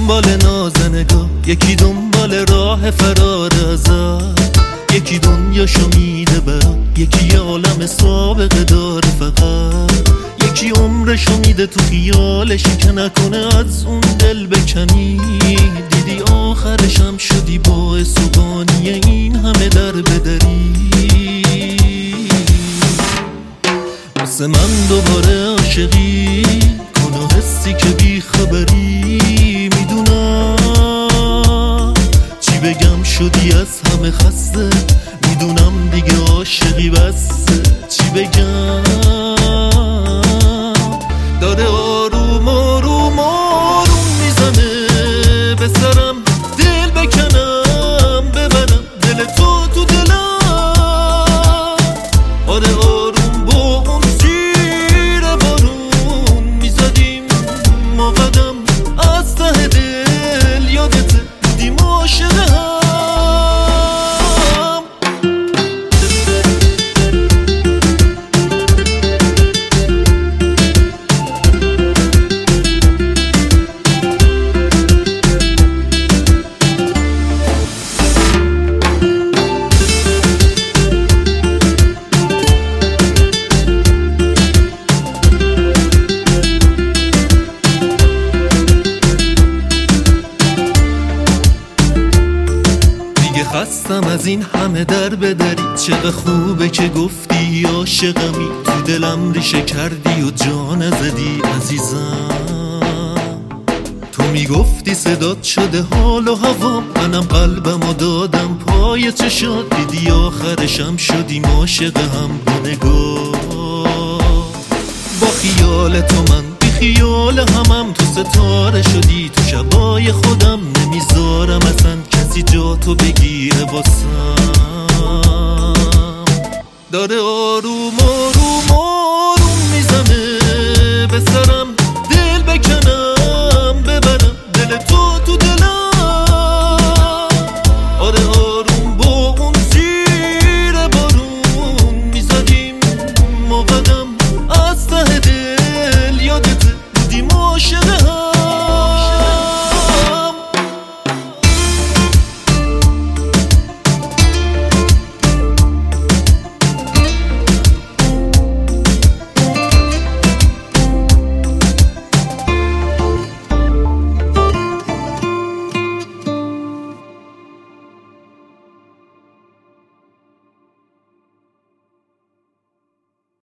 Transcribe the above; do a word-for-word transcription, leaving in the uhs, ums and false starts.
دنبال نازنگاه، یکی دنبال راه فرار ازت، یکی دنیاشو میده برات، یکی عالم سابقه داره فقط، یکی عمرشو میده تو خیالشی که نکنه از اون دل بکنی. دیدی آخرشم شدی باعث و بانی این همه در بدری. واسه من دوباره عاشقی کن و حسی که بی خبری. میدونم چی بگم شدی از همه خسته، میدونم دیگه عاشقی بسه. چی بگم داره آروم آروم آروم میزنه به سرم، دل بکنم ببرم دل تو تو دلم. آره آروم با اون زیر بارون میزدیم ما قدم، از ته دل یادته بودیم عاشق هم. خستم از این همه در بدری، چقدر خوبه که گفتی عاشقمی، تو دلم ریشه کردی و جا نزدی عزیزم. تو میگفتی صدات شده حال و هوا، منم قلبم و دادم پای چشات، دیدی آخرشم شدیم عاشق هم با نگاه. با خیال تو من بی خیال همم، تو ستاره شدی تو شبای خودم، نمیذارم اصلا کسی جا تو بگیره واسم.